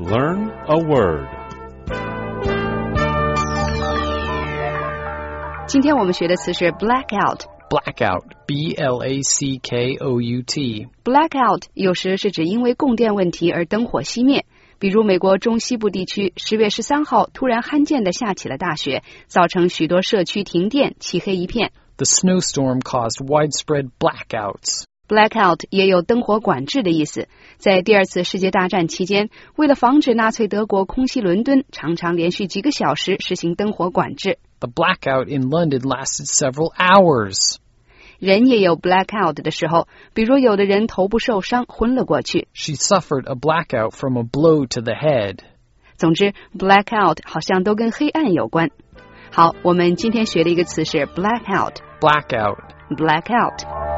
Learn a word. 今天我们学的词是 blackout. Blackout, B-L-A-C-K-O-U-T. Blackout 有时是指因为供电问题而灯火熄灭，比如美国中西部地区10月13号突然罕见地下起了大雪，造成许多社区停电，漆黑一片。 The snowstorm caused widespread blackouts. Blackout 也有灯火管制的意思。在第二次世界大战期间，为了防止纳粹德国空袭伦敦，常常连续几个小时实行灯火管制。 The blackout in London lasted several hours. 人也有 blackout 的时候，比如有的人头部受伤，昏了过去。 She suffered a blackout from a blow to the head. 总之 blackout 好像都跟黑暗有关。好，我们今天学的一个词是 blackout. Blackout. Blackout.